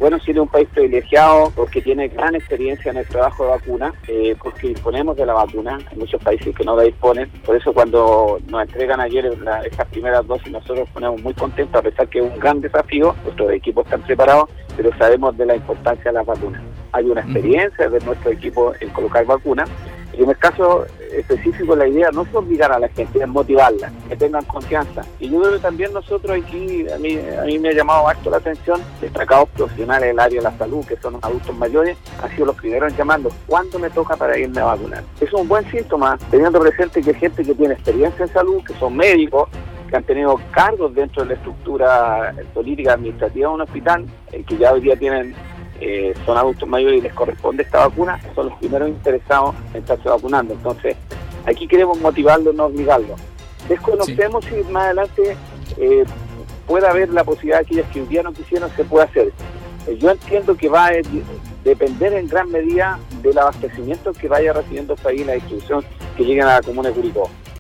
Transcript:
Bueno, Chile es un país privilegiado porque tiene gran experiencia en el trabajo de vacuna, porque disponemos de la vacuna. Hay muchos países que no la disponen. Por eso cuando nos entregan ayer estas primeras dosis, nosotros nos ponemos muy contentos, a pesar que es un gran desafío. Nuestros equipos están preparados, pero sabemos de la importancia de las vacunas. Hay una experiencia de nuestro equipo en colocar vacunas. Y en el caso específico, la idea no es obligar a la gente, es motivarla, que tengan confianza. Y yo creo que también nosotros aquí, a mí me ha llamado harto la atención, destacados profesionales del área de la salud, que son los adultos mayores, han sido los primeros llamando, ¿cuándo me toca para irme a vacunar? Es un buen síntoma, teniendo presente que hay gente que tiene experiencia en salud, que son médicos, que han tenido cargos dentro de la estructura política administrativa de un hospital, que ya hoy día son adultos mayores y les corresponde esta vacuna, son los primeros interesados en estarse vacunando. Entonces, aquí queremos motivarlos, no obligarlos. Desconocemos si más adelante pueda haber la posibilidad de aquellas que hoy día no quisieron, se puede hacer. Yo entiendo que va a depender en gran medida del abastecimiento que vaya recibiendo el país, la distribución que lleguen a la comuna de Curicó.